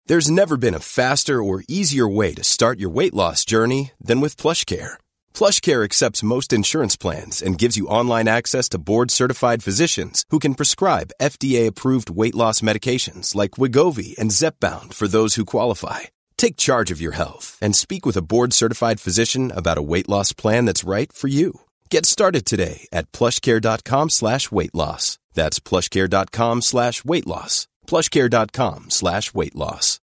There's never been a faster or easier way to start your weight loss journey than with PlushCare. PlushCare accepts most insurance plans and gives you online access to board-certified physicians who can prescribe FDA-approved weight loss medications like Wegovy and Zepbound for those who qualify. Take charge of your health and speak with a board-certified physician about a weight loss plan that's right for you. Get started today at plushcare.com/weight loss. That's plushcare.com/weight loss. plushcare.com/weight loss.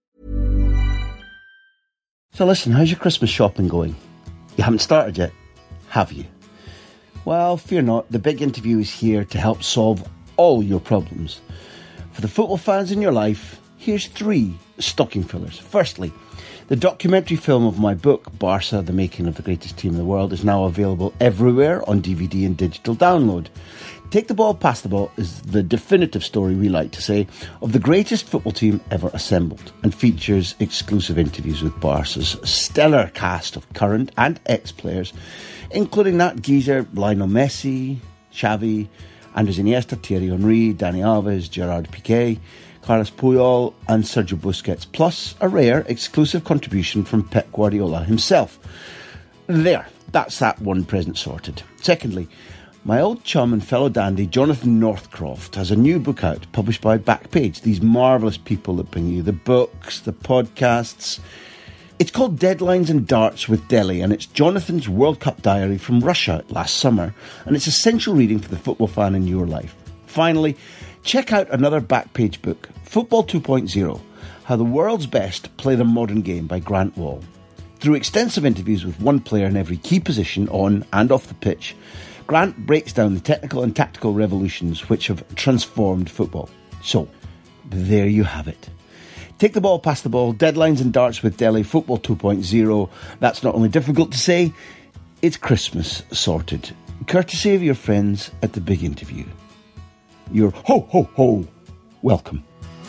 So listen, how's your Christmas shopping going? You haven't started yet, have you? Well, fear not, the Big Interview is here to help solve all your problems. For the football fans in your life, here's 3 stocking fillers. Firstly, the documentary film of my book, Barca, The Making of the Greatest Team in the World, is now available everywhere on DVD and digital download. Take the Ball, Pass the Ball is the definitive story, we like to say, of the greatest football team ever assembled, and features exclusive interviews with Barca's stellar cast of current and ex-players, including that geezer Lionel Messi, Xavi, Andres Iniesta, Thierry Henry, Dani Alves, Gerard Piqué, Carlos Puyol and Sergio Busquets, plus a rare exclusive contribution from Pep Guardiola himself. There, that's that one present sorted. Secondly, my old chum and fellow dandy Jonathan Northcroft has a new book out, published by Backpage, these marvellous people that bring you the books, the podcasts. It's called Deadlines and Darts with Delhi, and it's Jonathan's World Cup diary from Russia last summer, and it's essential reading for the football fan in your life. Finally, check out another Backpage book, Football 2.0, How the World's Best Play the Modern Game by Grant Wall. Through extensive interviews with one player in every key position on and off the pitch, Grant breaks down the technical and tactical revolutions which have transformed football. So, there you have it. Take the Ball, Pass the Ball, Deadlines and Darts with Delhi, Football 2.0. That's not only difficult to say, it's Christmas sorted. Courtesy of your friends at the Big Interview. You're ho-ho-ho welcome.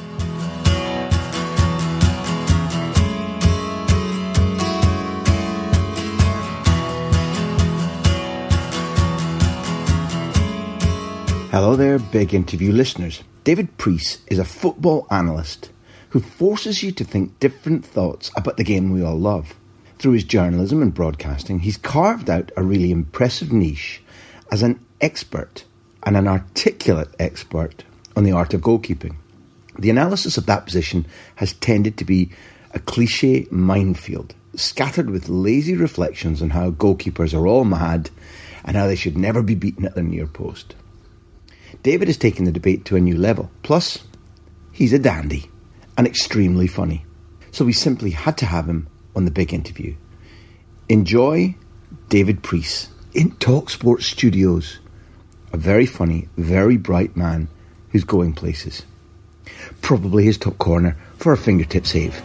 Hello there, Big Interview listeners. David Preece is a football analyst who forces you to think different thoughts about the game we all love. Through his journalism and broadcasting, he's carved out a really impressive niche as an expert, and an articulate expert, on the art of goalkeeping. The analysis of that position has tended to be a cliché minefield, scattered with lazy reflections on how goalkeepers are all mad and how they should never be beaten at their near post. David has taken the debate to a new level. Plus, he's a dandy and extremely funny. So we simply had to have him on the Big Interview. Enjoy David Preece in TalkSport Studios. A very funny, very bright man who's going places. Probably his top corner for a fingertip save.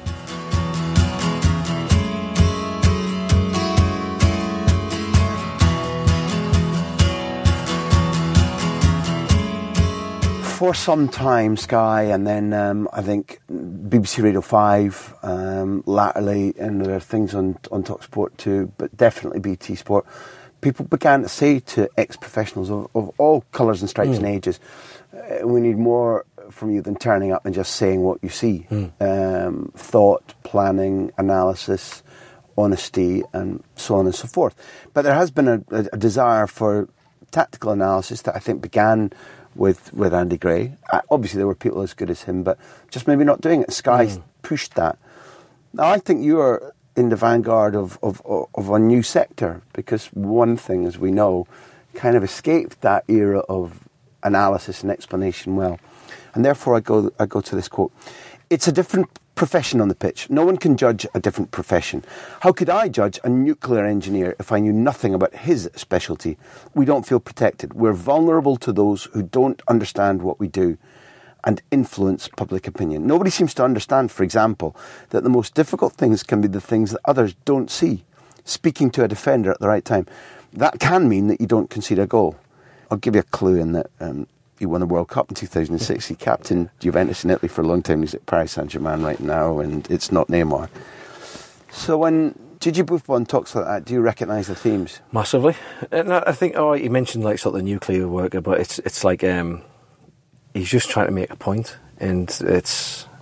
For some time, Sky, and then I think BBC Radio 5, latterly, and there are things on TalkSport too, but definitely BT Sport. People began to say to ex-professionals of all colours and stripes and ages, we need more from you than turning up and just saying what you see. Thought, planning, analysis, honesty, and so on and so forth. But there has been a desire for tactical analysis that I think began with Andy Gray. Obviously, there were people as good as him, but just maybe not doing it. Sky pushed that. Now, I think you are in the vanguard of a new sector, because one thing, as we know, kind of escaped that era of analysis and explanation well. And therefore, I go to this quote. It's a different profession on the pitch. No one can judge a different profession. How could I judge a nuclear engineer if I knew nothing about his specialty? We don't feel protected. We're vulnerable to those who don't understand what we do and influence public opinion. Nobody seems to understand, for example, that the most difficult things can be the things that others don't see. Speaking to a defender at the right time. That can mean that you don't concede a goal. I'll give you a clue in that he won the World Cup in 2006. He captained Juventus in Italy for a long time. He's at Paris Saint-Germain right now, and it's not Neymar. So when Gigi Buffon talks like that, do you recognise the themes? Massively. And I think, you mentioned like sort of the nuclear worker, but it's like he's just trying to make a point, and it's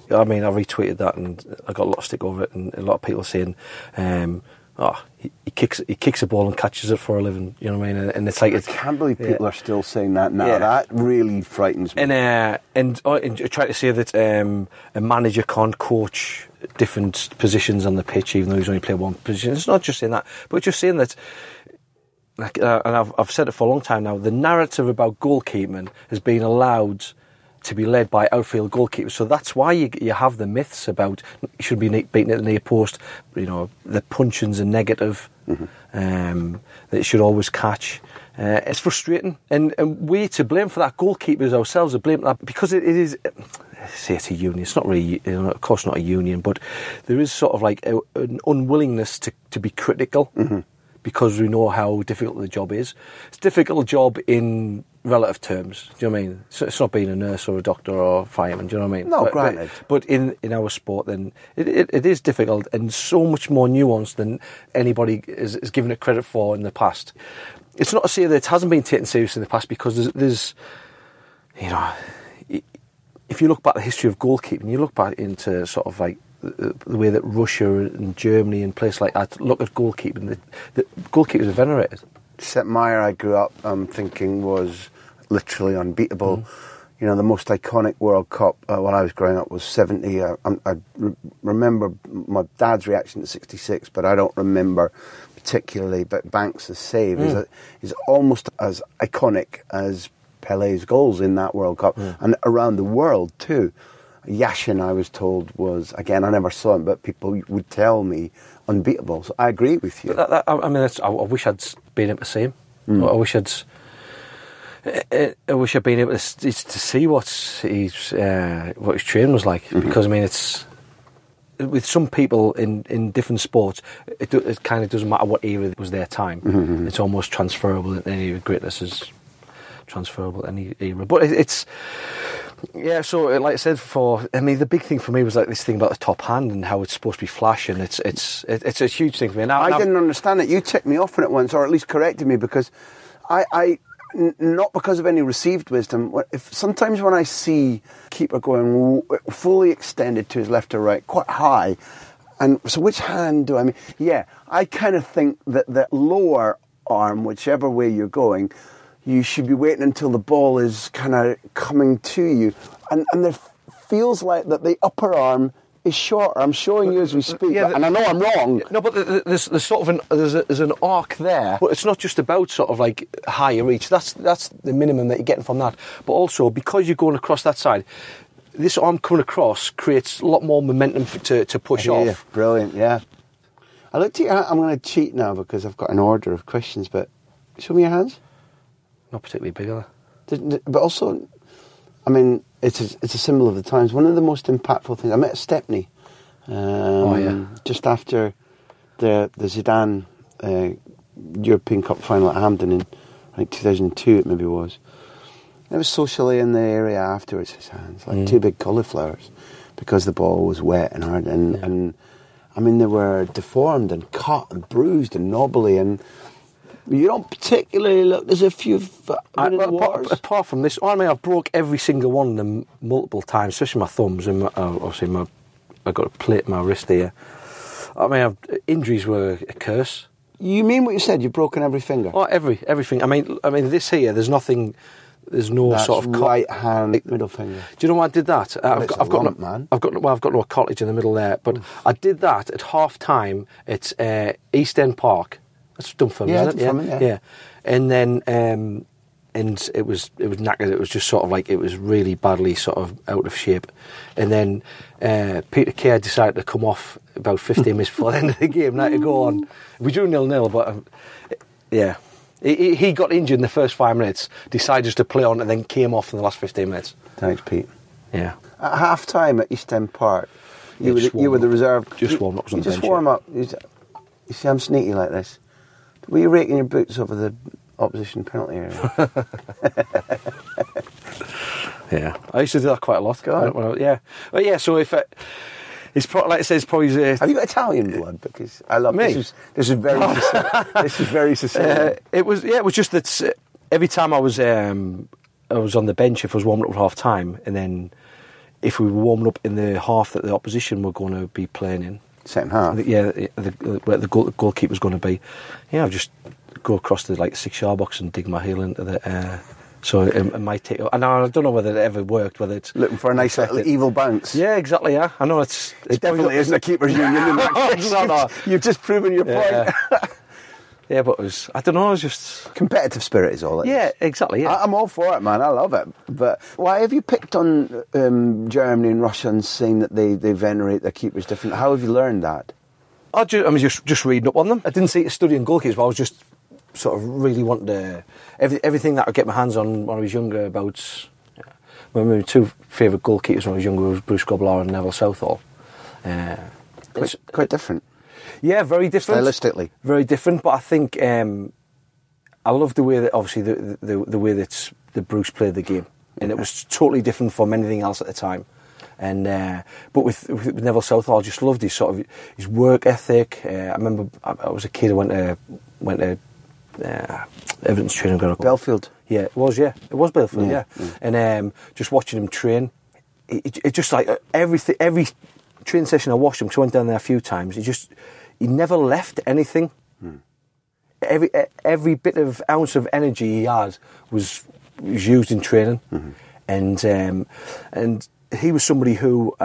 I mean, I retweeted that and I got a lot of stick over it, and a lot of people saying, he kicks a ball and catches it for a living. You know what I mean? And it's like, I can't believe people are still saying that now. Yeah. That really frightens me. And trying to say that a manager can't coach different positions on the pitch, even though he's only played one position. It's not just saying that, but just saying that. Like, and I've said it for a long time now. The narrative about goalkeeping has been allowed to be led by outfield goalkeepers. So that's why you have the myths about you should be beaten at the near post. You know, the punching's a negative. That it should always catch. It's frustrating, and we're to blame for that. Goalkeepers ourselves are blamed for that because it is. Say it's a union. It's not really, of course, not a union, but there is sort of like an unwillingness to be critical. Because we know how difficult the job is. It's a difficult job in relative terms. Do you know what I mean? So it's not being a nurse or a doctor or a fireman. Do you know what I mean? No, granted. But in our sport, then it is difficult and so much more nuanced than anybody is given it credit for in the past. It's not to say that it hasn't been taken seriously in the past, because there's you know, if you look back at the history of goalkeeping, you look back into sort of like the way that Russia and Germany and places like that look at goalkeeping, the goalkeepers are venerated. Sepp Maier, I grew up thinking was literally unbeatable. You know, the most iconic World Cup when I was growing up was 70. I remember my dad's reaction to 66, but I don't remember particularly. But Banks' save is almost as iconic as Pele's goals in that World Cup and around the world too. Yashin, I was told, was, again, I never saw him, but people would tell me, unbeatable. So I agree with you. I wish I'd been able to see him. I wish I'd been able to see what his training was like. Because, I mean, it's... With some people in different sports, it kind of doesn't matter what era was their time. It's almost transferable. Any greatness is transferable at any era. But it's... Yeah, so like I said before, I mean, the big thing for me was like this thing about the top hand and how it's supposed to be flash, and it's a huge thing for me. I didn't understand it. You ticked me off on it once, or at least corrected me, because I not because of any received wisdom. Sometimes when I see keeper going fully extended to his left or right, quite high, and so which hand do I mean? Yeah, I kind of think that the lower arm, whichever way you're going, you should be waiting until the ball is kind of coming to you. And there feels like that the upper arm is shorter. I'm showing you as we speak, and I know I'm wrong. No, but there's sort of there's an arc there. But it's not just about sort of like higher reach. That's the minimum that you're getting from that. But also, because you're going across that side, this arm coming across creates a lot more momentum to push off. Brilliant, yeah. I looked at your hand. I'm going to cheat now because I've got an order of questions, but show me your hands. Not particularly big, are they? But also, I mean, it's a symbol of the times. One of the most impactful things, I met Stepney just after the Zidane European Cup final at Hampden in, I think, 2002 it maybe was. It was socially in the area afterwards, his hands, like two big cauliflowers, because the ball was wet and hard. And I mean, they were deformed and cut and bruised and knobbly, and you don't particularly look as if you've been in the waters. Apart from this, I mean, I've broke every single one of them multiple times, especially my thumbs, and obviously I've got a plate in my wrist here. I mean, injuries were a curse. You mean what you said? You've broken every finger? Oh, everything. I mean, this here, there's nothing. There's no That's sort of right hand middle finger. Do you know why I did that? I've got no cottage in the middle there, but I did that at half time at East End Park. That's Dunfermline, isn't it? Yeah. And then, and it was knackered. It was just sort of like, it was really badly sort of out of shape. And then Peter Kay decided to come off about 15 minutes before the end of the game. Now to go on. We drew 0-0, but yeah. He got injured in the first 5 minutes, decided just to play on, and then came off in the last 15 minutes. Thanks, Pete. Yeah. At half time at East End Park, you were the reserve. Just warm up. You just warm up. You see, I'm sneaky like this. Were you raking your boots over the opposition penalty area? Yeah, I used to do that quite a lot. So if it's like I said, it's probably. Have you got Italian blood? Because I love me. This is very. This is very Sicilian. It was just that every time I was on the bench, if I was warming up at half time, and then if we were warming up in the half that the opposition were going to be playing in. Second half? Yeah, where the goalkeeper's going to be. Yeah, I'll just go across the 6-yard box and dig my heel into the... so it might take... And I don't know whether it ever worked, whether it's... Looking for a nice little evil bounce. Yeah, exactly, yeah. I know it definitely isn't a keeper's union in that case. No. You've just proven your point. Yeah, but it was... I don't know, it was just... Competitive spirit is all it is. Yeah, exactly, yeah. I'm all for it, man. I love it. But why have you picked on Germany and Russia and saying that they venerate their keepers different? How have you learned that? I was just reading up on them. I didn't see it studying goalkeepers, but I was just sort of really wanting to... Everything that I get my hands on when I was younger about... My two favourite goalkeepers when I was younger was Bruce Grobbelaar and Neville Southall. Quite different. Yeah, very different. Stylistically. Very different, but I think I love the way that, obviously, the way that Bruce played the game. And it was totally different from anything else at the time. And but with Neville Southall, I just loved his sort of his work ethic. I remember I was a kid. I went to Everton's training ground. Belfield. Yeah, it was Belfield. Yeah. And just watching him train, it just like every training session I watched him, because I went down there a few times. He never left anything. Every bit of ounce of energy he had was used in training, and he was somebody who,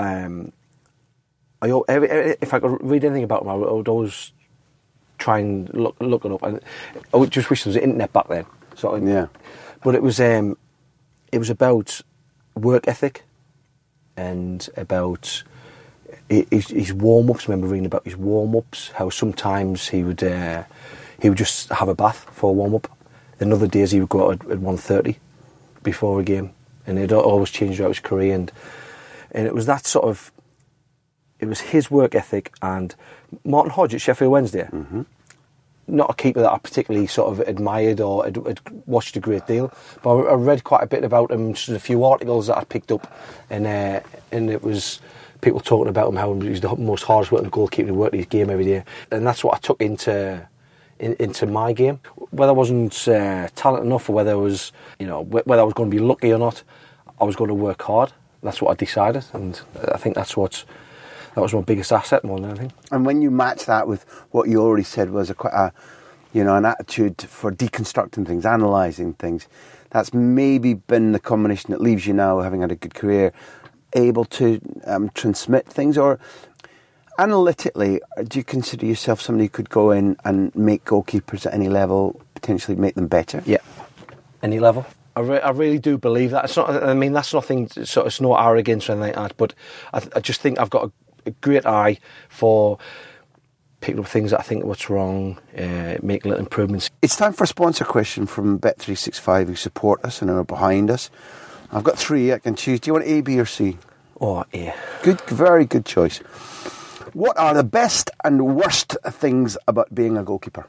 if I could read anything about him, I would always try and look it up. And I would just wish there was an internet back then. But it was about work ethic and about his warm-ups. I remember reading about his warm-ups, how sometimes he would just have a bath for a warm-up. Then other days he would go out at 1:30 before a game, and it always changed throughout his career. And it was that sort of... It was his work ethic. And Martin Hodge at Sheffield Wednesday, not a keeper that I particularly sort of admired or had watched a great deal, but I read quite a bit about him, just a few articles that I picked up, and it was people talking about him, how he was the most hardest working goalkeeper who worked his game every day. And that's what I took into my game. Whether I wasn't talented enough, or whether I was, whether I was going to be lucky or not, I was going to work hard. That's what I decided, and I think that was my biggest asset more than anything. And when you match that with what you already said was an attitude for deconstructing things, analysing things, that's maybe been the combination that leaves you now, having had a good career, able to transmit things. Or analytically, do you consider yourself somebody who could go in and make goalkeepers at any level, potentially make them better? Yeah, any level. I really do believe that. It's not. I mean, that's nothing. It's no arrogance or anything like that. But I just think I've got a great eye for picking up things that I think what's wrong, making little improvements. It's time for a sponsor question from Bet365, who support us and are behind us. I've got 3 I can choose. Do you want A, B or C? Oh, A. Good, very good choice. What are the best and worst things about being a goalkeeper?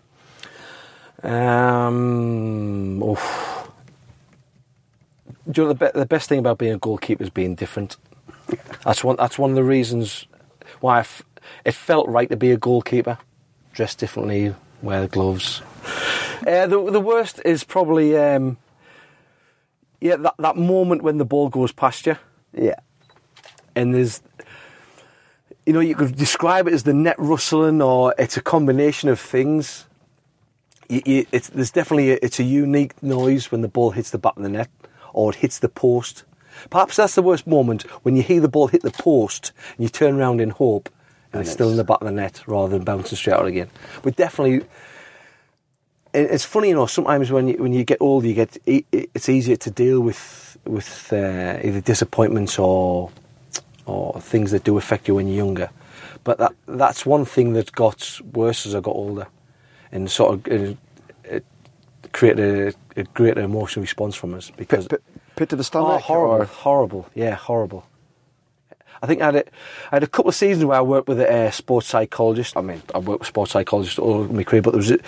Do you know the best thing about being a goalkeeper is being different. That's one of the reasons why it felt right to be a goalkeeper. Dress differently, wear the gloves. The worst is probably that moment when the ball goes past you. Yeah. And there's, you could describe it as the net rustling, or it's a combination of things. It's a unique noise when the ball hits the back of the net, or it hits the post. Perhaps that's the worst moment, when you hear the ball hit the post and you turn around in hope and it's still in the back of the net rather than bouncing straight out again. But definitely, it's funny, sometimes when you get older, it's easier to deal with either disappointments or things that do affect you when you're younger. But that's one thing that got worse as I got older, and sort of it created a greater emotional response from us. Because pit to the stomach? Horrible. Yeah, horrible. I think I had a couple of seasons where I worked with a sports psychologist. I mean, I worked with sports psychologists all my career, but there was a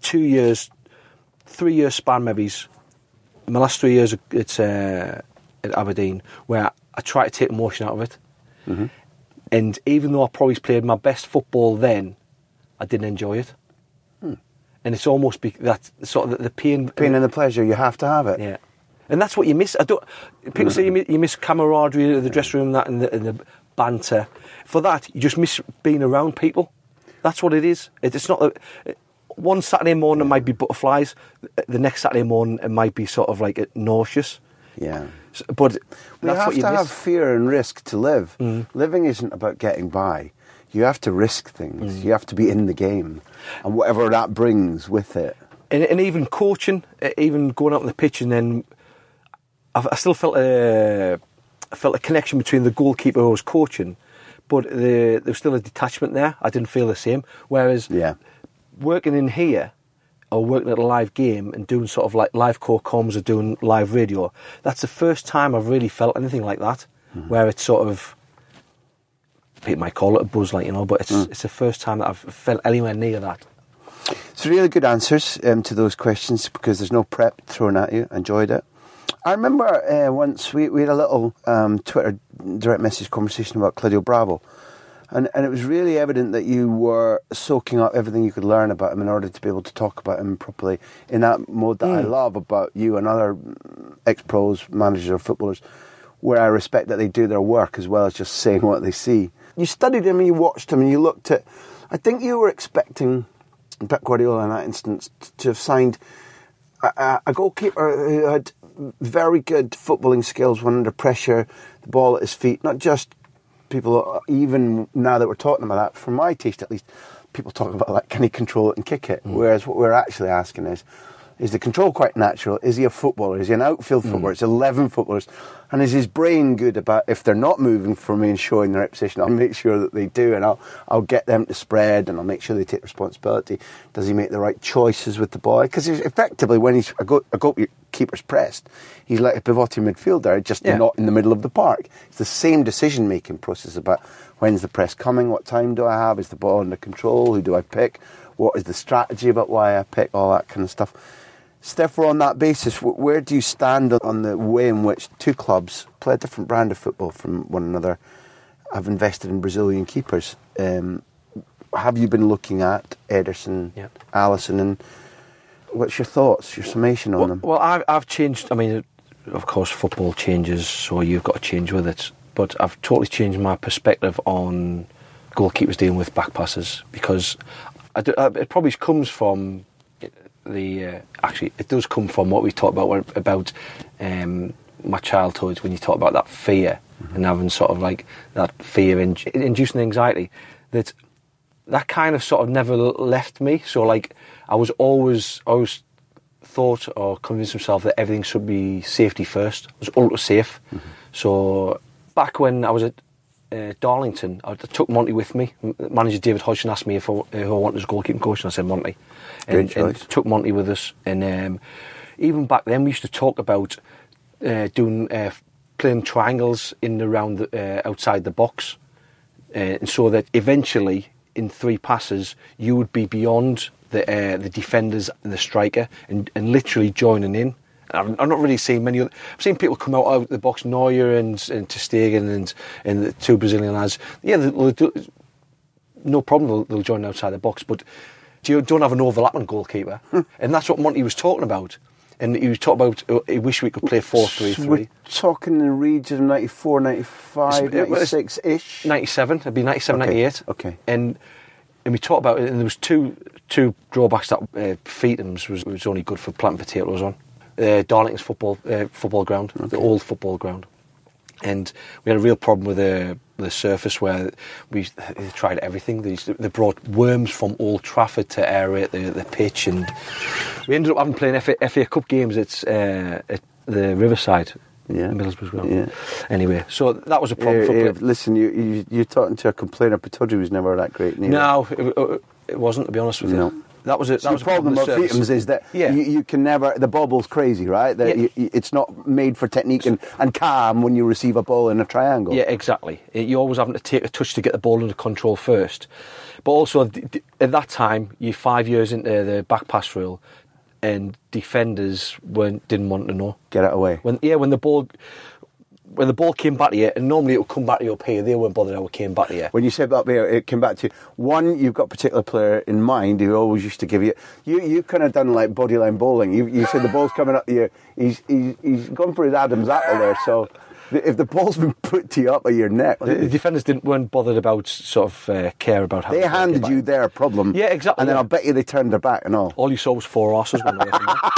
3-year span maybe. My last 3 years at Aberdeen, where I tried to take emotion out of it. Mm-hmm. And even though I probably played my best football then, I didn't enjoy it. And it's almost that sort of the pain... Pain and the pleasure, you have to have it. Yeah. And that's what you miss. People say you miss camaraderie in the dressing room, that and the banter. For that, you just miss being around people. That's what it is. It's not one Saturday morning it might be butterflies. The next Saturday morning it might be sort of like nauseous. Yeah. But we that's have what you to miss. have fear and risk to live. Living isn't about getting by. You have to risk things. You have to be in the game, and whatever that brings with it. And even coaching, even going out on the pitch, and then I still felt a connection between the goalkeeper who was coaching, but there was still a detachment there. I didn't feel the same. Whereas working in here, or working at a live game and doing sort of like live core comms or doing live radio, that's the first time I've really felt anything like that, where it's sort of, people might call it a buzz, like, you know, but it's the first time that I've felt anywhere near that. It's really good answers to those questions, because there's no prep thrown at you. Enjoyed it. I remember once we had a little Twitter direct message conversation about Claudio Bravo, and it was really evident that you were soaking up everything you could learn about him in order to be able to talk about him properly in that mode that I love about you and other ex-pros, managers or footballers, where I respect that they do their work as well as just saying what they see. You studied him and you watched him and you looked at... I think you were expecting Pep Guardiola in that instance to have signed a goalkeeper who had very good footballing skills when under pressure, the ball at his feet. Not just people, even now that we're talking about that, for my taste at least, people talk about that, can he control it and kick it? Whereas what we're actually asking is the control quite natural? Is he a footballer? Is he an outfield footballer? It's 11 footballers. And is his brain good about, if they're not moving for me and showing the right position, I'll make sure that they do, and I'll get them to spread, and I'll make sure they take responsibility. Does he make the right choices with the ball? Because effectively, when he's a goalkeeper's pressed, he's like a pivoting midfielder, just not in the middle of the park. It's the same decision-making process about when's the press coming, what time do I have, is the ball under control, who do I pick, what is the strategy about why I pick, all that kind of stuff. Therefore, on that basis, where do you stand on the way in which two clubs play a different brand of football from one another, have invested in Brazilian keepers? Have you been looking at Ederson, Alisson, and what's your thoughts, your summation on them? Well, I've changed. I mean, of course, football changes, so you've got to change with it. But I've totally changed my perspective on goalkeepers dealing with back passes, because it probably comes from... actually, it does come from what we talked about my childhood, when you talk about that fear and having sort of like that fear inducing anxiety, that kind of sort of never left me. So like I always thought or convinced myself that everything should be safety first. It was ultra safe. So back when I was at Darlington, I took Monty with me. Manager David Hodgson asked me who I wanted as goalkeeping coach, and I said Monty. And took Monty with us. And even back then, we used to talk about doing playing triangles in and around outside the box, and so that eventually, in 3 passes, you would be beyond the defenders and the striker, and literally joining in. I'm not really seeing many other... I've seen people come out of the box, Neuer and Ter Stegen and the 2 Brazilian lads. Yeah, they'll do, no problem, they'll join outside the box, but you don't have an overlapping goalkeeper. And that's what Monty was talking about. And he was talking about, he wished we could play 4-3-3. We're talking in the region of 94, 95, 96-ish? 97, it'd be 97, okay. 98. Okay. And we talked about it, and there was two drawbacks that Feetham's was only good for planting potatoes on. Darlington's football ground, the old football ground, and we had a real problem with the surface where they tried everything. They brought worms from Old Trafford to aerate the pitch, and we ended up having playing FA Cup games at the Riverside. In Middlesbrough ground. Yeah. Anyway, so that was a problem. Listen, you're talking to a complainer. Pittodrie was never that great. Neither. No, it wasn't, to be honest with you. That was it. The problem with Feetham's is that you can never... The bobble's crazy, right? It's not made for technique and calm when you receive a ball in a triangle. Yeah, exactly. You're always having to take a touch to get the ball under control first. But also, at that time, you're 5 years into the back pass rule, and defenders didn't want to know. Get it away. When the ball... when the ball came back to you, and normally it would come back to you up here, they weren't bothered how it came back to you. When you said up there, it came back to you. One, you've got a particular player in mind who always used to give you. You kind of done like bodyline bowling. You said the ball's coming up to you. He's gone for his Adam's apple there. So if the ball's been put to you up at your neck, the defenders weren't bothered about sort of care about how they handed you their problem. Yeah, exactly. And then I'll bet you they turned their back and all. All you saw was 4 arses one way.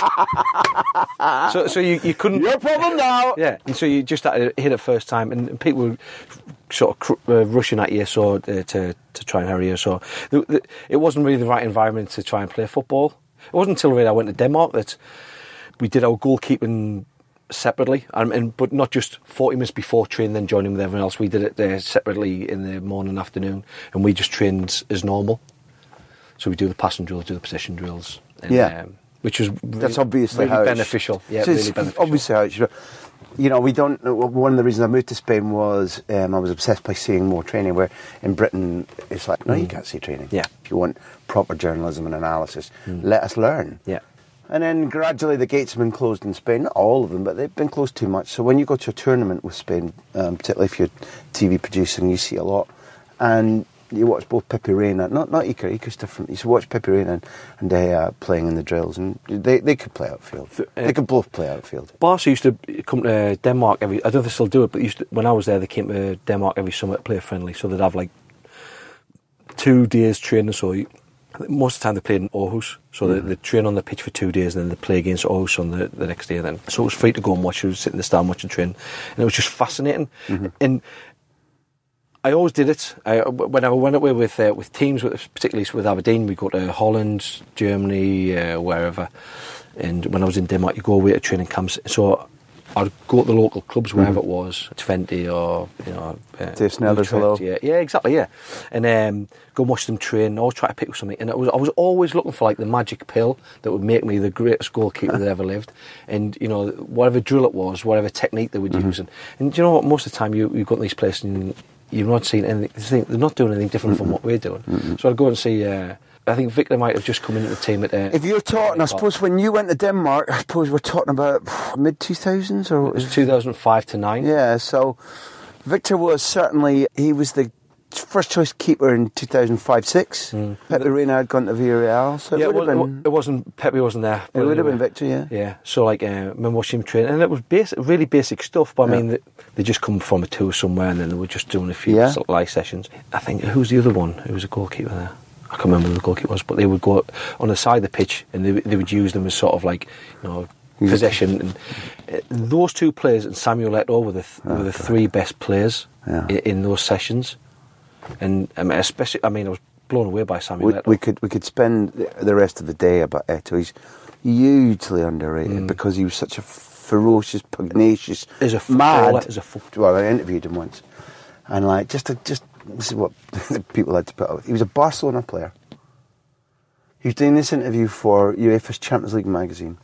So you couldn't. Your problem now. Yeah, and so you just had to hit it first time, and people were sort of rushing at you, so to try and hurry you. So it wasn't really the right environment to try and play football. It wasn't until really I went to Denmark that we did our goalkeeping separately, but not just 40 minutes before training, then joining with everyone else. We did it separately in the morning and afternoon, and we just trained as normal. So we do the passing drills, do the position drills. And, which was that's obviously really beneficial. Yeah, so really beneficial. Obviously how it should. You know, we don't. One of the reasons I moved to Spain was I was obsessed by seeing more training. Where in Britain, it's like, no, you can't see training. Yeah. If you want proper journalism and analysis, let us learn. Yeah. And then gradually the gates have been closed in Spain. Not all of them, but they've been closed too much. So when you go to a tournament with Spain, particularly if you're TV producing, you see a lot. And you watch both Pepe Reina, not Iker, Iker's different. You watch Pepe Reina and De Gea playing in the drills, and they could play outfield. They could both play outfield. Barca used to come to Denmark I don't know if they still do it, but when I was there, they came to Denmark every summer to play friendly. So they'd have like 2 days training, so most of the time they played in Aarhus, so they'd train on the pitch for 2 days and then they'd play against Aarhus on the next day then. So it was free to go and watch. You would sit in the stand watching train, and it was just fascinating. And I always did it. When I went away with teams, particularly with Aberdeen, we go to Holland, Germany, wherever. And when I was in Denmark, you go away to training camps. So I'd go to the local clubs, wherever it was, Twente or, Dave Snelders, hello. Yeah, exactly, yeah. And go and watch them train, always try to pick up something. And I was always looking for like the magic pill that would make me the greatest goalkeeper that ever lived. And, whatever drill it was, whatever technique they would use. And you know what, most of the time you go to these places and you've not seen anything, they're not doing anything different from what we're doing. So I'd go and see... I think Victor might have just come into the team at... if you're talking, I suppose when you went to Denmark, I suppose we're talking about mid-2000s? Or it was 2005 to 9. Yeah, so Victor was certainly... He was the first choice keeper in 2005-06. Pepe Reina had gone to Villarreal, so it would have been... It wasn't... Pepe wasn't there. It would have been Victor, yeah. Yeah, so I remember watching him train, and it was really basic stuff, but I mean, they just come from a tour somewhere, and then they were just doing a few sort of live sessions. I think, who's the other one? Who was a goalkeeper there? I can't remember who the goalkeeper was, but they would go on the side of the pitch and they would use them as sort of like, possession. And those 2 players and Samuel Eto'o were the 3 best players in those sessions. And especially, I was blown away by Samuel Eto'o. We could spend the rest of the day about Eto'o. He's hugely underrated because he was such a ferocious, pugnacious, mad. Well, I interviewed him once, and like just this is what people had to put up with. He was a Barcelona player. He was doing this interview for UEFA's Champions League magazine.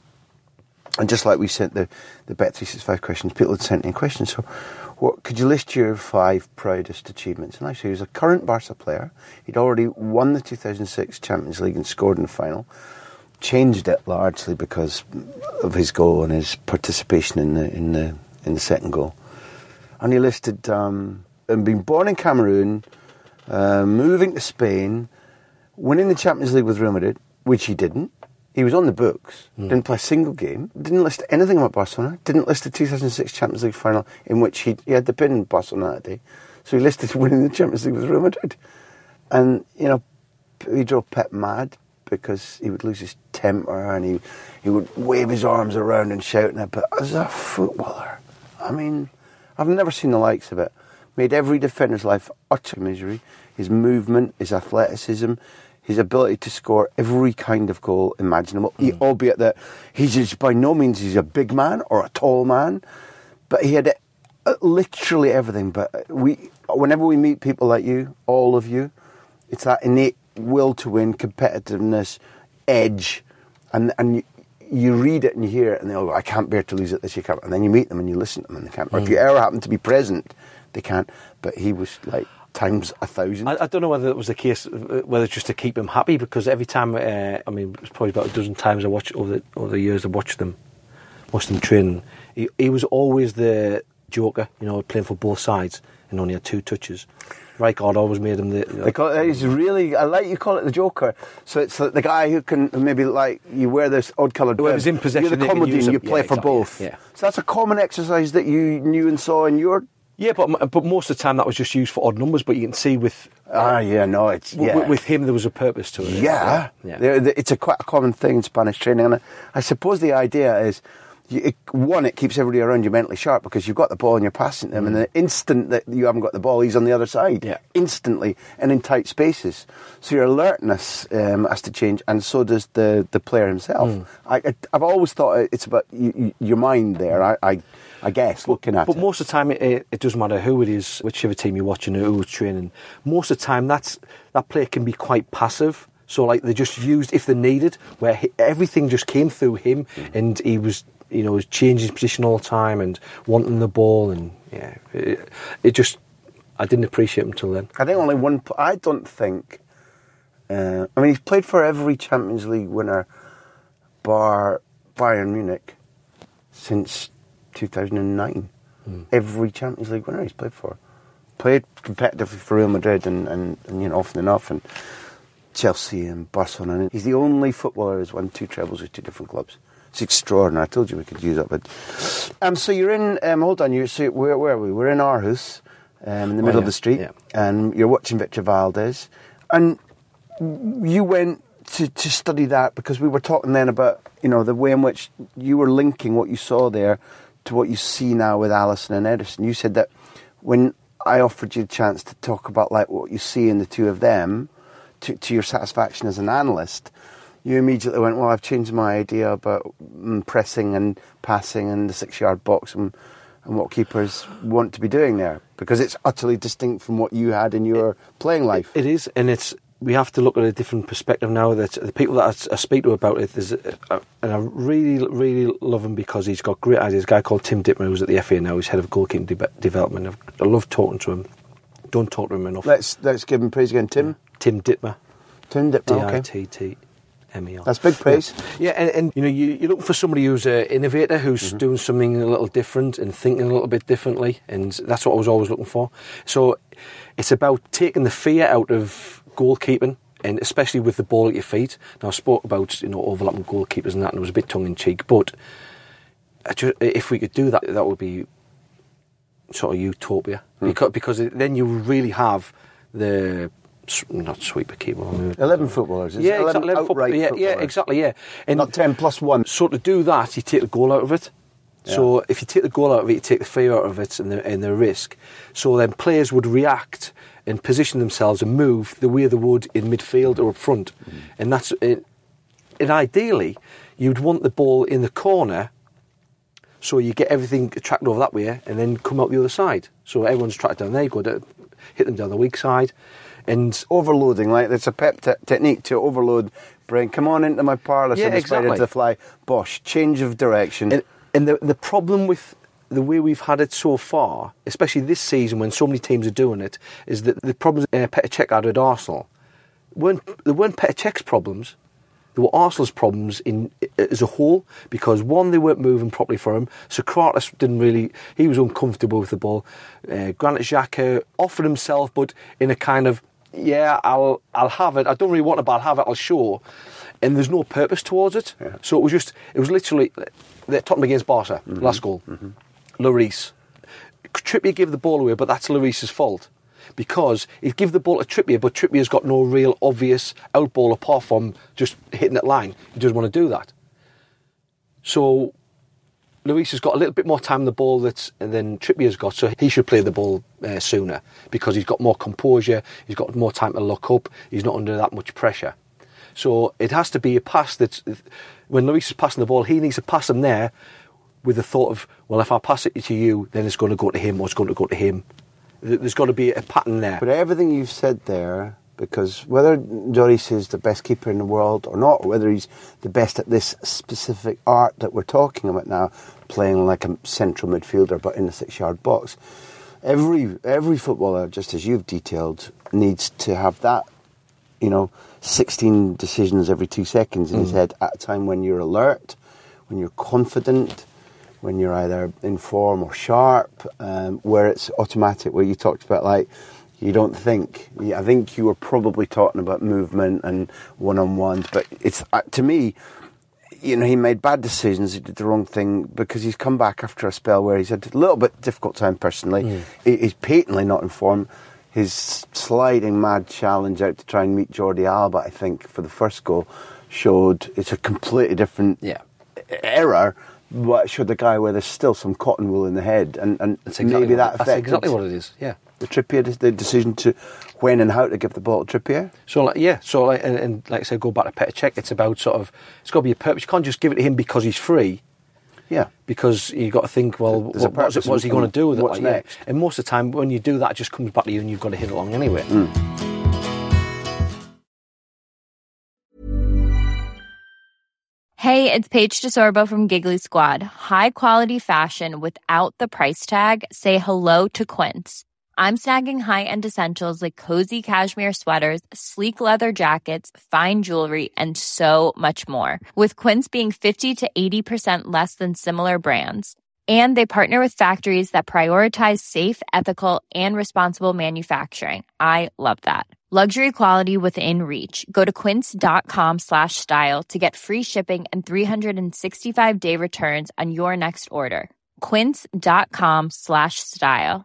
And just like we sent the Bet365 questions, people had sent in questions. So could you list your 5 proudest achievements? And actually, he was a current Barca player. He'd already won the 2006 Champions League and scored in the final. Changed it largely because of his goal and his participation in the second goal. And he listed... and being born in Cameroon, moving to Spain, winning the Champions League with Real Madrid, which he didn't. He was on the books, didn't play a single game, didn't list anything about Barcelona, didn't list the 2006 Champions League final in which he had the pin in Barcelona that day. So he listed winning the Champions League with Real Madrid. And, he drove Pep mad because he would lose his temper and he would wave his arms around and shout. But as a footballer, I've never seen the likes of it. Made every defender's life utter misery. His movement, his athleticism, his ability to score every kind of goal imaginable. Albeit that he's by no means he's a big man or a tall man, but he had literally everything. But whenever we meet people like you, all of you, it's that innate will to win, competitiveness, edge, and you read it and you hear it, and they all go, "I can't bear to lose at this." You can't, and then you meet them and you listen to them, and they can't. Or if you ever happen to be present, they can't. But he was like times 1,000. I don't know whether it was the case, whether it's just to keep him happy, because every time, it was probably about a dozen times I watched over the years I watched them train. He was always the joker, playing for both sides, and only had 2 touches. Rijkaard always made him He's really, I like you call it the joker. So it's the guy who can maybe you wear this odd coloured. Whoever's in possession, you're the comedian. You play for both. Yeah. So that's a common exercise that you knew and saw in your. Yeah, but most of the time that was just used for odd numbers. But you can see with with him there was a purpose to it. Yeah. It's quite a common thing in Spanish training, and I suppose the idea is. It keeps everybody around you mentally sharp because you've got the ball and you're passing them, and the instant that you haven't got the ball, he's on the other side, instantly, and in tight spaces. So your alertness has to change, and so does the player himself. I've always thought it's about your mind there, I guess, looking at it. But most of the time, it doesn't matter who it is, whichever team you're watching, who's training. Most of the time, that player can be quite passive. So they just used if they needed, where everything just came through him, and he was... was changing his position all the time and wanting the ball, and it just, I didn't appreciate him until then. I think only one. I don't think. He's played for every Champions League winner, bar Bayern Munich, since 2009. Every Champions League winner he's played for. Played competitively for Real Madrid and often enough, and Chelsea and Barcelona. He's the only footballer who's won 2 trebles with 2 different clubs. It's extraordinary. I told you we could use that. But so you're in. Hold on. Where are we? We're in Aarhus, in the middle of the street, and you're watching Victor Valdez. And you went to study that because we were talking then about the way in which you were linking what you saw there to what you see now with Alisson and Ederson. You said that when I offered you a chance to talk about what you see in the two of them, to your satisfaction as an analyst. You immediately went, well, I've changed my idea about pressing and passing and the 6-yard box and what keepers want to be doing there, because it's utterly distinct from what you had in your playing life. It is, and we have to look at a different perspective now. That the people that I speak to about it, and I really, really love him because he's got great ideas. A guy called Tim Dittmer, who's at the FA now, he's head of goalkeeping development. I love talking to him. Don't talk to him enough. Let's give him praise again, Tim. Tim Dittmer. Tim Dittmer, okay. Dittmer. That's big praise. Yeah, and you're looking for somebody who's an innovator, who's doing something a little different and thinking a little bit differently, and that's what I was always looking for. So it's about taking the fear out of goalkeeping, and especially with the ball at your feet. Now, I spoke about overlapping goalkeepers and that, and it was a bit tongue-in-cheek, but if we could do that, that would be sort of utopia, because then you really have the... Not sweeper keeper. 11 footballers. Yeah, 11 outright footballers. Yeah, exactly. Yeah, and not 10 plus 1. So to do that, you take the goal out of it. Yeah. So if you take the goal out of it, you take the fear out of it and the risk. So then players would react and position themselves and move the way they would in midfield or up front. And that's it. And ideally, you'd want the ball in the corner, so you get everything attracted over that way, and then come out the other side. So everyone's attracted down there. You go to hit them down the weak side. And overloading, it's a Pep technique to overload brain. Come on into my parlour, so exactly. Into the fly. Bosh, change of direction. And the problem with the way we've had it so far, especially this season when so many teams are doing it, is that the problems Petr Cech had at Arsenal weren't Petr Cech's problems. There were Arsenal's problems as a whole, because one, they weren't moving properly for him. Socrates he was uncomfortable with the ball. Granit Xhaka offered himself, but in a kind of, I'll have it. I don't really want it, but I'll have it. I'll show. And there's no purpose towards it. Yeah. So it was literally Tottenham against Barca, last goal. Lloris. Trippier gave the ball away, but that's Lloris's fault. Because he'd give the ball to Trippier, but Trippier's got no real obvious outball apart from just hitting that line. He doesn't want to do that. So Lloris has got a little bit more time on the ball than Trippier's got, so he should play the ball sooner, because he's got more composure, he's got more time to look up, he's not under that much pressure. So it has to be a pass that, when Lloris is passing the ball, he needs to pass him there with the thought of, well, if I pass it to you, then it's going to go to him, or it's going to go to him. There's got to be a pattern there. But everything you've said there, because whether Lloris is the best keeper in the world or not, or whether he's the best at this specific art that we're talking about now, playing like a central midfielder but in the 6-yard box, every footballer, just as you've detailed, needs to have that, 16 decisions every 2 seconds in his head at a time when you're alert, when you're confident, when you're either in form or sharp, where it's automatic, where you talked about, like, you don't think. I think you were probably talking about movement and one-on-ones, but it's, to me, you know, he made bad decisions, he did the wrong thing, because he's come back after a spell where he's had a little bit difficult time personally. He's patently not in form. His sliding mad challenge out to try and meet Jordi Alba, I think, for the first goal, showed it's a completely different error, but showed the guy where there's still some cotton wool in the head, and maybe that affected. That's exactly what it is, yeah. The Trippier, the decision to when and how to give the ball to Trippier. So and like I said, go back to Petr Cech. It's about sort of, it's got to be a purpose. You can't just give it to him because he's free. Yeah, because you got to think, well, what's he going to do with it? What's next? And most of the time, when you do that, it just comes back to you, and you've got to hit along anyway. Hey, it's Paige DeSorbo from Giggly Squad. High quality fashion without the price tag. Say hello to Quince. I'm snagging high-end essentials like cozy cashmere sweaters, sleek leather jackets, fine jewelry, and so much more. With Quince being 50 to 80% less than similar brands. And they partner with factories that prioritize safe, ethical, and responsible manufacturing. I love that. Luxury quality within reach. Go to quince.com/style to get free shipping and 365-day returns on your next order. Quince.com/style.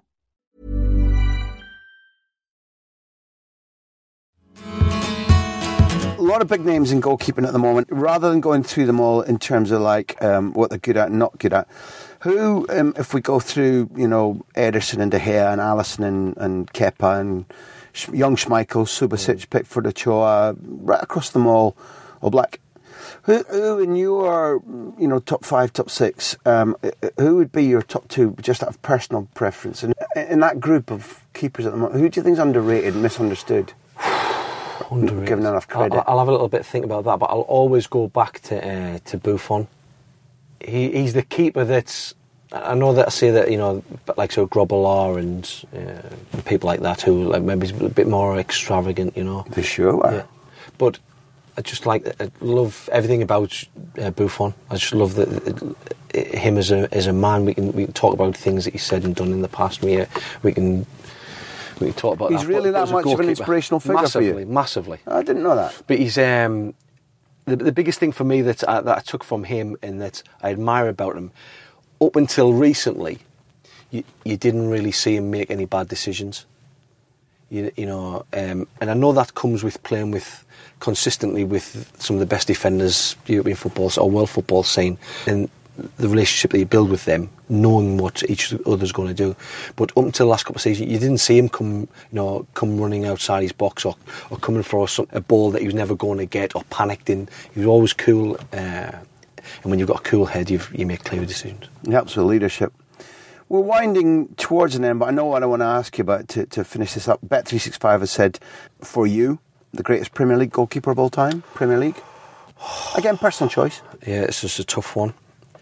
A lot of big names in goalkeeping at the moment. Rather than going through them all in terms of like what they're good at and not good at, who, if we go through, you know, Ederson and De Gea and Alisson and Kepa and young Schmeichel, Subasic, Pickford, Ochoa, right across them all, Oblak. Who in your, you know, top 5, top 6, who would be your top 2, just out of personal preference? And in that group of keepers at the moment, who do you think is underrated and misunderstood? Underrated. Given enough credit. I'll have a little bit to think about that, but I'll always go back to Buffon. He's the keeper that's, I know that I say that, you know, like so Grobbelaar and people like that who like maybe a bit more extravagant, you know. For sure. Yeah. But I love everything about Buffon. I just love him as a man. We can talk about things that he said and done in the past. We can talk about. He's that. really that much of an inspirational figure for you. Massively. I didn't know that. But he's the biggest thing for me that I took from him and that I admire about him. Up until recently, you didn't really see him make any bad decisions. You know, and I know that comes with playing consistently with some of the best defenders European football or world football scene, and the relationship that you build with them, knowing what each other's going to do. But up until the last couple of seasons, you didn't see him come running outside his box or coming for a ball that he was never going to get or panicked in. He was always cool. And when you've got a cool head, you make clear decisions. It helps with leadership. We're winding towards an end, but I know what I want to ask you about to finish this up. Bet365 has said, for you, the greatest Premier League goalkeeper of all time, Premier League? Again, personal choice. Yeah, it's just a tough one.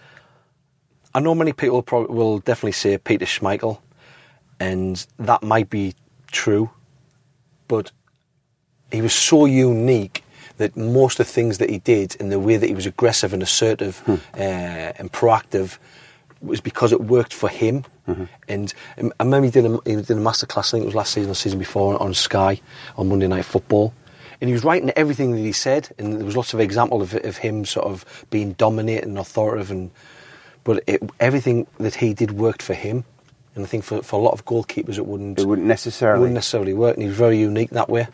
I know many people will definitely say Peter Schmeichel, and that might be true, but he was so unique that most of the things that he did and the way that he was aggressive and assertive and proactive was because it worked for him. And I remember he did a masterclass, I think it was last season or season before, on Sky on Monday Night Football. And he was writing everything that he said, and there was lots of examples of him sort of being dominating and authoritative, but everything that he did worked for him. And I think for a lot of goalkeepers it wouldn't necessarily work, and he was very unique that way.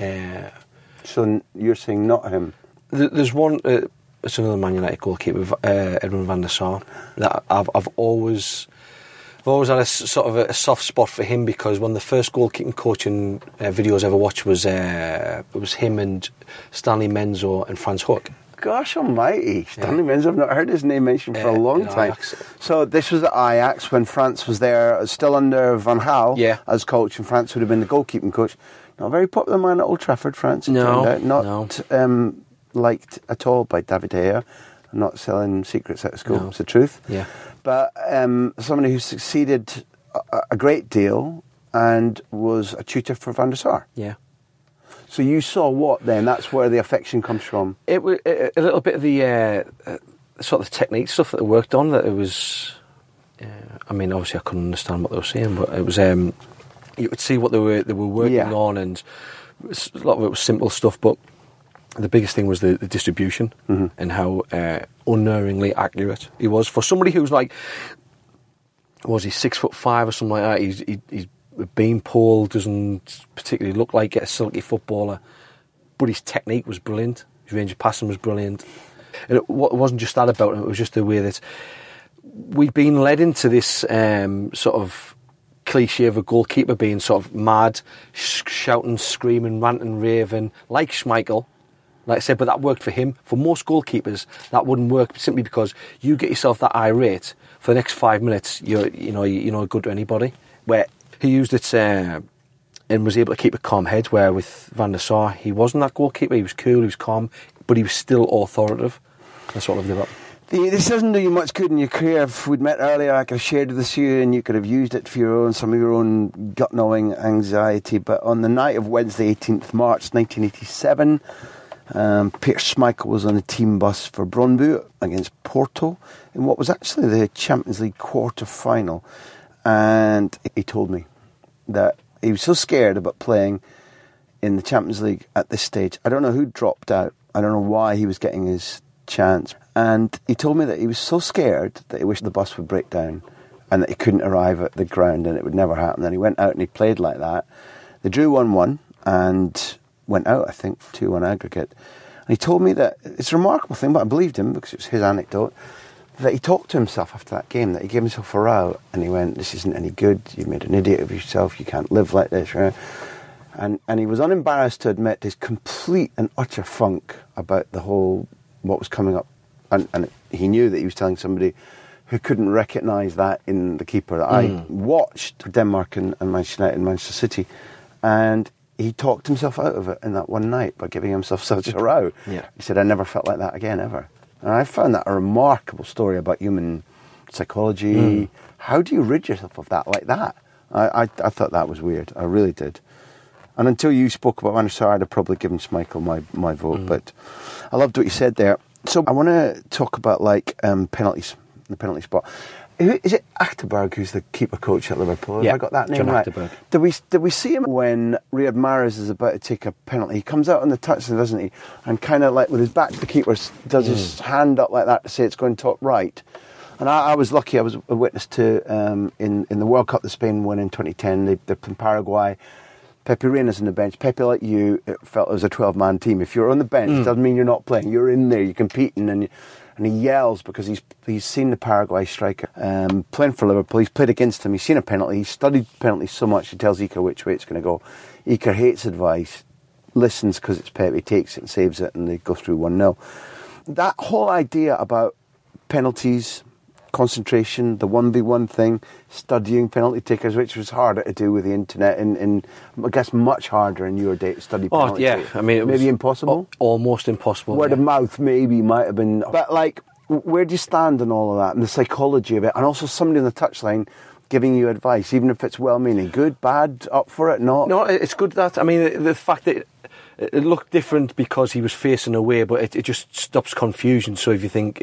So you're saying not him? There's one. It's another Man United goalkeeper, Edwin van der Sar. That I've always had a sort of a soft spot for him, because one of the first goalkeeping coaching videos I ever watched was him and Stanley Menzo and Frans Hoek. Gosh almighty, Stanley Menzo, I've not heard his name mentioned for a long time. Ajax. So this was at Ajax when France was there, still under Van Gaal as coach, and France would have been the goalkeeping coach. Not a very popular man at Old Trafford, France. Not liked at all by David De Gea. I'm not selling secrets out of school, it's the truth. Yeah. But somebody who succeeded a great deal and was a tutor for Van der Sar. Yeah. So you saw what then? That's where the affection comes from. It was a little bit of the sort of technique stuff that they worked on, that it was, I mean, obviously I couldn't understand what they were saying, but it was, you could see what they were working on, and a lot of it was simple stuff, but the biggest thing was the distribution and how unerringly accurate he was. For somebody who's like, was he 6'5" or something like that, he's a beanpole, doesn't particularly look like a silky footballer, but his technique was brilliant, his range of passing was brilliant. And it wasn't just that about him, it was just the way that we'd been led into this sort of cliche of a goalkeeper being sort of mad, shouting, screaming, ranting, raving, like Schmeichel, like I said, but that worked for him. For most goalkeepers, that wouldn't work, simply because you get yourself that irate, for the next 5 minutes, you're not good to anybody. Where he used it and was able to keep a calm head, where with Van der Sar, he wasn't that goalkeeper, he was cool, he was calm, but he was still authoritative. That's what I loved about him. This doesn't do you much good in your career. If we'd met earlier, I could have shared this with you and you could have used it for some of your own gut-knowing anxiety. But on the night of Wednesday, 18th March 1987, Peter Schmeichel was on a team bus for Brøndby against Porto in what was actually the Champions League quarter-final. And he told me that he was so scared about playing in the Champions League at this stage. I don't know who dropped out. I don't know why he was getting his chance. And he told me that he was so scared that he wished the bus would break down and that he couldn't arrive at the ground and it would never happen. And he went out and he played like that. They drew 1-1 and went out, I think, 2-1 aggregate. And he told me that it's a remarkable thing, but I believed him because it was his anecdote, that he talked to himself after that game, that he gave himself a row and he went, this isn't any good, you've made an idiot of yourself, you can't live like this, right? And he was unembarrassed to admit his complete and utter funk about the whole, what was coming up. And he knew that he was telling somebody who couldn't recognise that in the keeper. That I watched Denmark and Manchester United and Manchester City, and he talked himself out of it in that one night by giving himself such a row. Yeah. He said, I never felt like that again, ever. And I found that a remarkable story about human psychology. How do you rid yourself of that like that? I thought that was weird. I really did. And until you spoke about Van der Sar, I'd have probably given Schmeichel my vote. But I loved what you said there. So I want to talk about penalties, the penalty spot. Is it Achterberg who's the keeper coach at Liverpool? Have I got that name John right? Achterberg. Did we see him when Riyad Mahrez is about to take a penalty? He comes out on the touchline, doesn't he? And kind of like with his back to the keeper, does his hand up like that to say it's going top right. And I was lucky. I was a witness to in the World Cup that Spain won in 2010. They're playing Paraguay. Pepe Reina's on the bench. Pepe, like you, it felt it was a 12-man team. If you're on the bench, it doesn't mean you're not playing. You're in there, you're competing, and he yells because he's seen the Paraguay striker playing for Liverpool. He's played against him. He's seen a penalty. He's studied penalties so much, he tells Iker which way it's going to go. Iker hates advice, listens because it's Pepe, takes it and saves it, and they go through 1-0. That whole idea about penalties, concentration, the 1v1 thing, studying penalty takers, which was harder to do with the internet, and I guess much harder in your day to study penalty takers. I mean, it maybe was impossible? Almost impossible. Word of mouth maybe might have been, but where do you stand on all of that and the psychology of it, and also somebody on the touchline giving you advice, even if it's well-meaning, good, bad, up for it, not? No, it's good that, I mean, the fact that it looked different because he was facing away, but it just stops confusion. So if you think,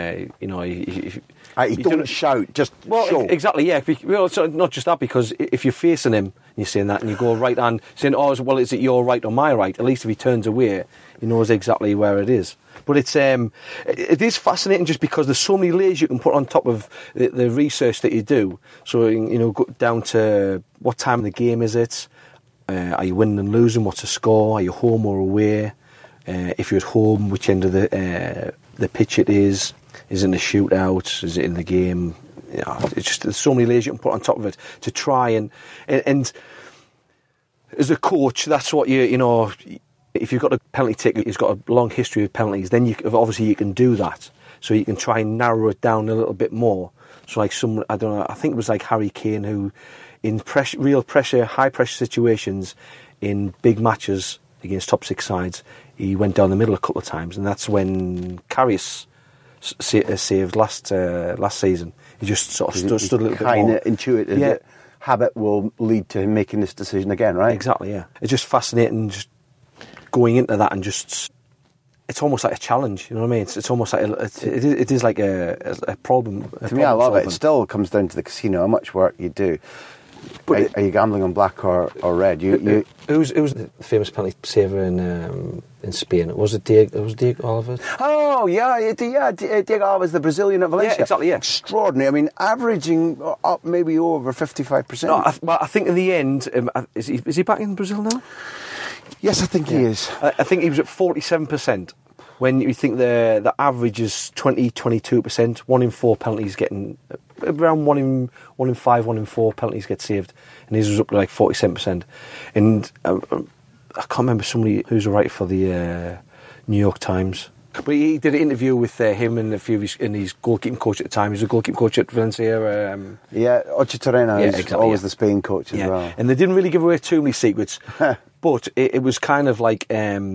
don't shout, just show. Exactly, yeah. So not just that, because if you're facing him and you're saying that and you go right hand, saying, well, is it your right or my right? At least if he turns away, he knows exactly where it is. But it is fascinating just because there's so many layers you can put on top of the research that you do. So, go down to what time of the game is it? Are you winning and losing? What's the score? Are you home or away? If you're at home, which end of the pitch it is? Is it in a shootout? Is it in the game? It's just there's so many layers you can put on top of it to try and as a coach, that's what if you've got a penalty taker who's got a long history of penalties, then obviously you can do that. So you can try and narrow it down a little bit more. So I think it was like Harry Kane who, in real pressure, high pressure situations, in big matches against top six sides, he went down the middle a couple of times, and that's when Karius saved last season. He just sort of stood a little bit more. Kind of intuitive. Yeah. Habit will lead to him making this decision again, right? Exactly, yeah. It's just fascinating, just going into that and just it's almost like a challenge. You know what I mean? It's almost like it is like a problem. To me, I love it. It still comes down to the casino, how much work you do. But are you gambling on black or red? Who's the famous penalty saver in Spain? Was it Diego Alves? Oh yeah, Diego Alves, the Brazilian at Valencia. Yeah, exactly. Yeah, extraordinary. I mean, averaging up maybe over 55%. No, I think in the end, is he back in Brazil now? Yes, I think he is. I think he was at 47%. When you think the average is 22%, 1 in 4 penalties getting around 1 in 5, 1 in 4 penalties get saved, and his was up to like 47%. And I can't remember somebody who's a writer for the New York Times, but he did an interview with him and a few of his goalkeeping coach at the time. He was a goalkeeping coach at Valencia. Ocho Torreno is always the Spain coach as well. And they didn't really give away too many secrets, but it was kind of like.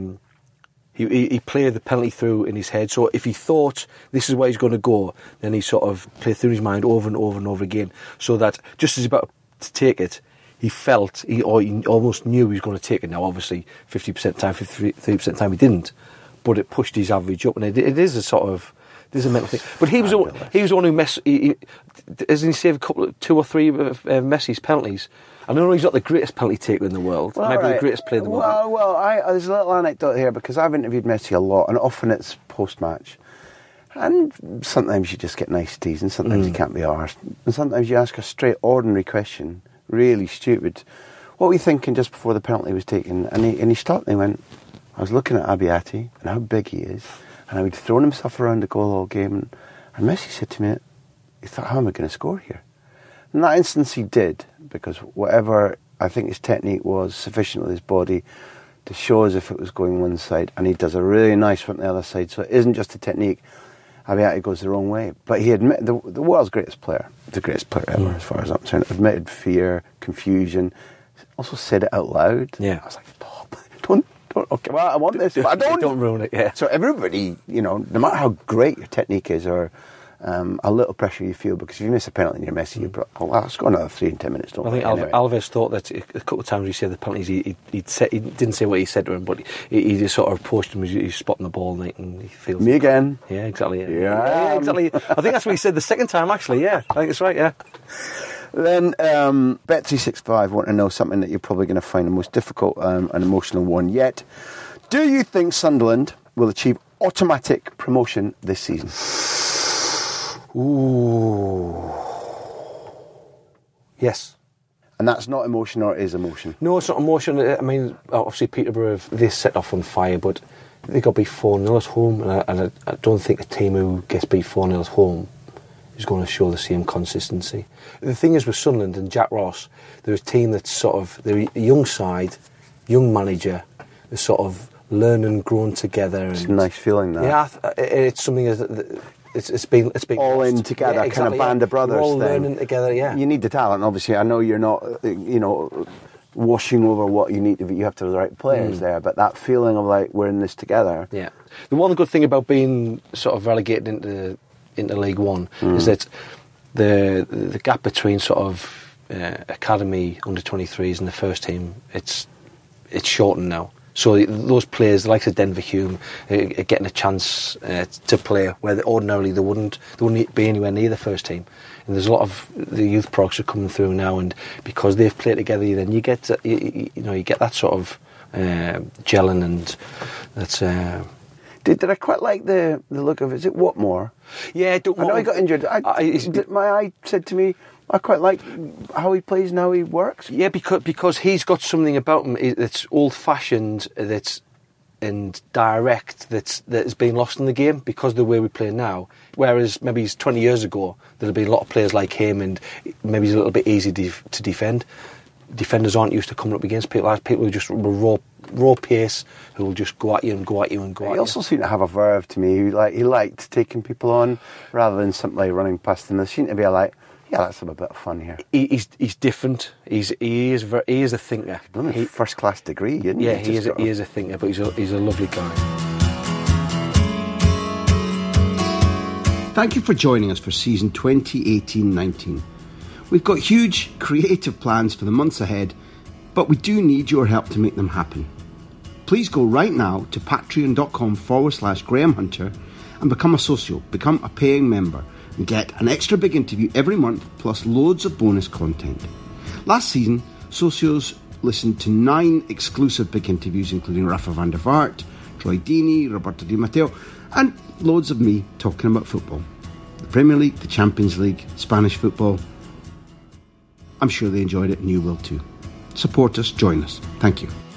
He played the penalty through in his head, so if he thought this is where he's going to go, then he sort of played through his mind over and over and over again, so that just as he's about to take it, he almost knew he was going to take it. Now, obviously, 50% of the time, 53% of the time he didn't, but it pushed his average up, and it is a sort of... There's a mental thing. But he was the one who hasn't he saved 2 or 3 of Messi's penalties? I know he's not the greatest penalty taker in the world. Maybe the greatest player in the world. Well, there's a little anecdote here, because I've interviewed Messi a lot, and often it's post-match. And sometimes you just get niceties, and sometimes you can't be arsed. And sometimes you ask a straight, ordinary question, really stupid. What were you thinking just before the penalty was taken? And he stopped and he went, I was looking at Abbiati and how big he is, and how he'd thrown himself around the goal all game. And Messi said to me, he thought, how am I going to score here? In that instance he did, because whatever I think his technique was sufficient with his body to show as if it was going one side, and he does a really nice one on the other side, so it isn't just a technique. Abbiati goes the wrong way, but he admitted, the world's greatest player, the greatest player ever as far as I'm concerned, admitted fear, confusion, also said it out loud. Yeah. I was like, don't, okay, well, I want this, but I don't. Don't ruin it, yeah. So everybody, no matter how great your technique is, or a little pressure you feel, because if you miss a penalty and you're Messi, you're let's go another 3 in 10 minutes. I think Alves thought that a couple of times he saved the penalties, he didn't say what he said to him, but he just sort of approached him as he's spotting the ball, and he feels me again. Yeah, exactly. Yeah, exactly. I think that's what he said the second time, actually. Yeah, I think it's right. Yeah. Then Bet365 want to know something that you're probably going to find the most difficult and emotional one yet. Do you think Sunderland will achieve automatic promotion this season? Ooh. Yes. And that's not emotion, or it is emotion? No, it's not emotion. I mean, obviously Peterborough, they set off on fire, but they got beat 4-0 at home, and I don't think a team who gets beat 4-0 at home is going to show the same consistency. The thing is with Sunderland and Jack Ross, they're a team that's sort of, they're a young side, young manager, they're sort of learning, growing together. It's a nice feeling, that. Yeah, it's something that... It's been all in together, yeah, exactly, kind of band of brothers. We're all learning together, yeah. You need the talent, obviously. I know you're not, washing over what you need to be. You have to have the right players there, but that feeling of like we're in this together. Yeah. The one good thing about being sort of relegated into League One is that the gap between sort of academy under 23s and the first team, it's shortened now. So those players, the likes of Denver Hume, are getting a chance to play where ordinarily they wouldn't be anywhere near the first team. And there's a lot of the youth products are coming through now, and because they've played together, then you get you get that sort of gelling, and that's. Did I quite like the look of it? Is it Watmore? Yeah, I know he got injured. My eye said to me, I quite like how he plays and how he works. Yeah, because he's got something about him that's old-fashioned, and direct, that has been lost in the game because of the way we play now. Whereas maybe 20 years ago, there'd be a lot of players like him, and maybe he's a little bit easy to defend. Defenders aren't used to coming up against people who just raw pace, who will just go at you and go at you and go at you. He also seemed to have a verve to me. He liked taking people on rather than simply running past them. There seemed to be yeah, let's have a bit of fun here. He's different. He is a thinker. He's done a first-class degree, isn't he? Yeah, he is a thinker, but he's a lovely guy. Thank you for joining us for season 2018-19. We've got huge creative plans for the months ahead, but we do need your help to make them happen. please go right now to patreon.com/Graham Hunter and become a socio, become a paying member, and get an extra big interview every month, plus loads of bonus content. Last season, socios listened to 9 exclusive big interviews, including Rafa van der Vaart, Troy Deeney, Roberto Di Matteo, and loads of me talking about football. The Premier League, the Champions League, Spanish football. I'm sure they enjoyed it and you will too. Support us, join us. Thank you.